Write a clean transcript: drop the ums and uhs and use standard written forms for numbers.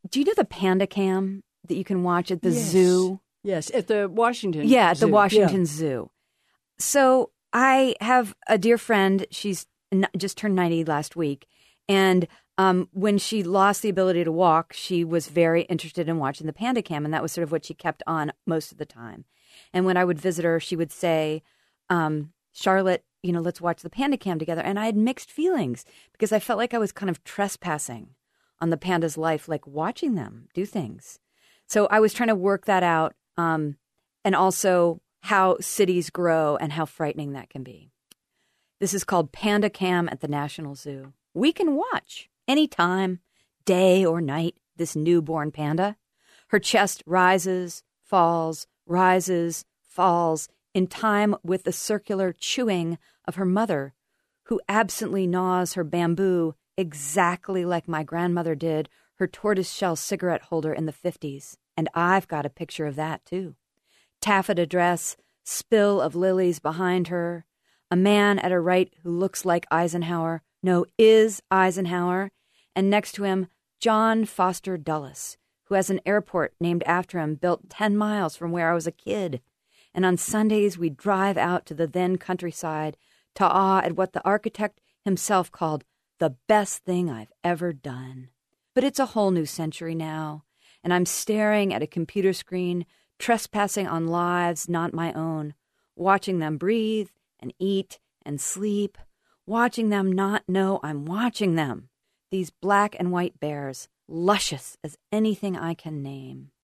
Do you know the Panda Cam that you can watch at the zoo? Yes, at the Washington Zoo. Yeah, at the Washington Zoo. So I have a dear friend. She's just turned 90 last week. And when she lost the ability to walk, she was very interested in watching the Panda Cam. And that was sort of what she kept on most of the time. And when I would visit her, she would say, Charlotte, let's watch the Panda Cam together. And I had mixed feelings because I felt like I was kind of trespassing on the panda's life, like watching them do things. So I was trying to work that out, and also how cities grow and how frightening that can be. This is called Panda Cam at the National Zoo. We can watch anytime, day or night, this newborn panda. Her chest rises, falls, in time with the circular chewing of her mother, who absently gnaws her bamboo exactly like my grandmother did her tortoiseshell cigarette holder in the 50s. And I've got a picture of that, too. Taffeta dress, spill of lilies behind her, a man at her right who looks like Eisenhower, is Eisenhower, and next to him, John Foster Dulles, who has an airport named after him built 10 miles from where I was a kid. And on Sundays, we'd drive out to the then countryside to awe at what the architect himself called the best thing I've ever done. But it's a whole new century now, and I'm staring at a computer screen, trespassing on lives not my own, watching them breathe and eat and sleep, watching them not know I'm watching them. These black and white bears, luscious as anything I can name.